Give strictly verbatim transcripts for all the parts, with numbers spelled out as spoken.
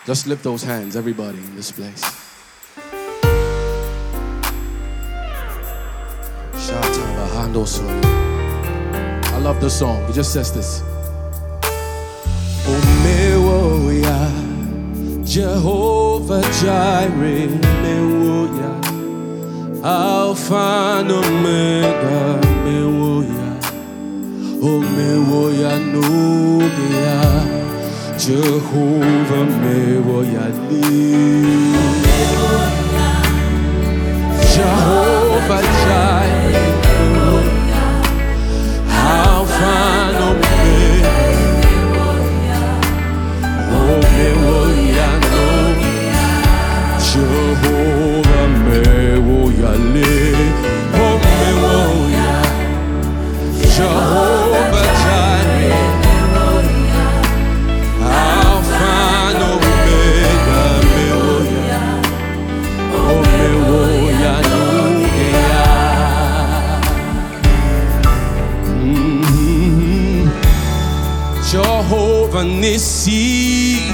Just lift those hands, everybody in this place. I love the song. It just says this. Omewoya, Jehovah Jireh, Mewoya, Alpha and Omega, Mewoya, Omewoya Nubia, Jehovah Mewoya Li, Jehovah Jireh, Alpha and Omega, Omewoya Nubia, Jehovah Mewoya Li, Omewoya, Jehovah Jireh, Alpha and Omega, Mewoya, Omewoya Nubia. Jehovah Nissi,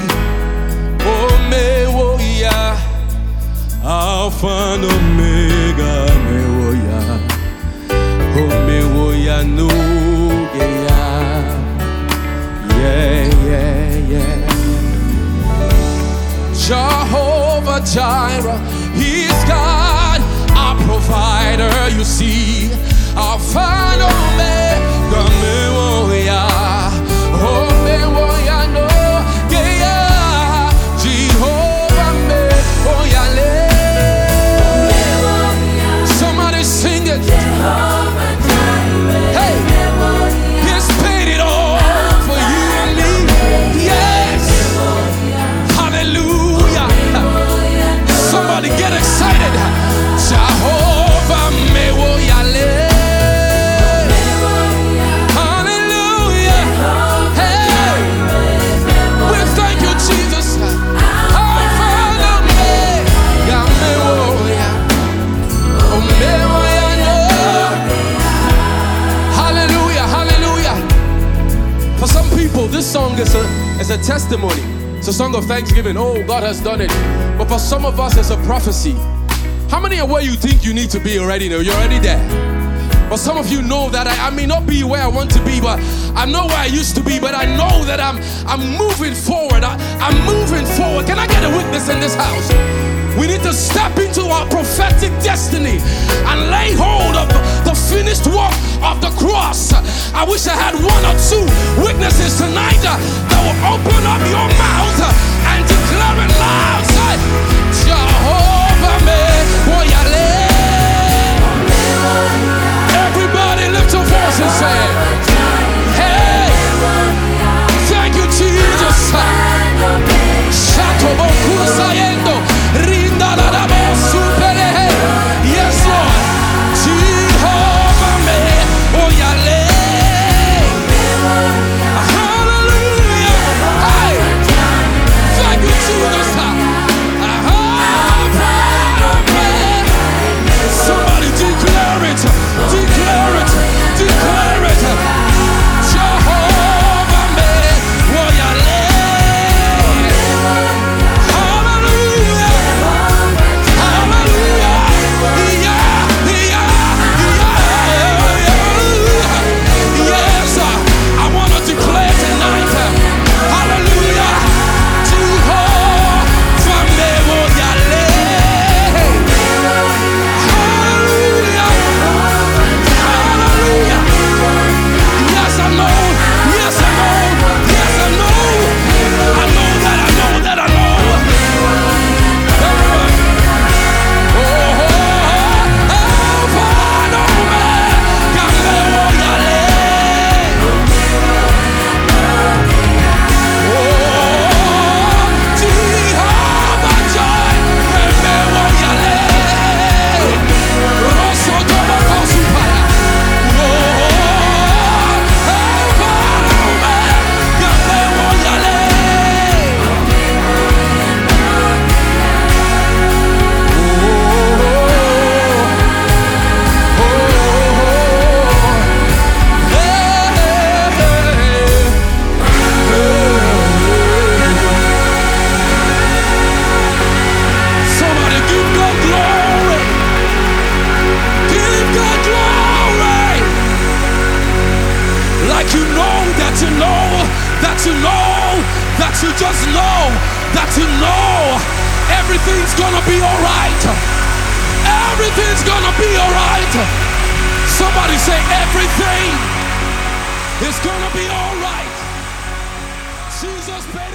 Omewoya, Alpha and Omega, Mewoya, Omewoya Nubia. Yeah, yeah, yeah. Jehovah Jireh, He's God, our provider, you see. Alpha and Omega, Mewoya, Omewoya Nubia. Jehovah Mewoya Le. Somebody sing it. Hey, He's paid it all for you and me. Yes. Hallelujah. Somebody get excited. Jehovah Mewoya Le. Hallelujah. Hey, we thank you, Jesus. Alpha and Omega, Mewoya, Omewoya No. Hallelujah, hallelujah. For some people, this song is a, is a testimony. It's a song of thanksgiving. Oh, God has done it. But for some of us, it's a prophecy. How many are where you think you need to be already? No, you're already there. But some of you know that I, I may not be where I want to be, but I'm not where I used to be. But I know that I'm I'm moving forward. I, I'm moving forward. Can I get a witness in this house? We need to step into our prophetic destiny and lay hold of the finished work of the cross. I wish I had one or two witnesses tonight uh, that will open up your mouth uh, and declare it loud. Say, Jehovah Mewoya Le. Everybody lift your voice and say, hey, thank you, Jesus. Shatoboku Sayendo. Yes, Lord. Jehovah Mewoya Le. everything's gonna be all right. Everything's gonna be all right. Somebody say everything is gonna be all right. Jesus paid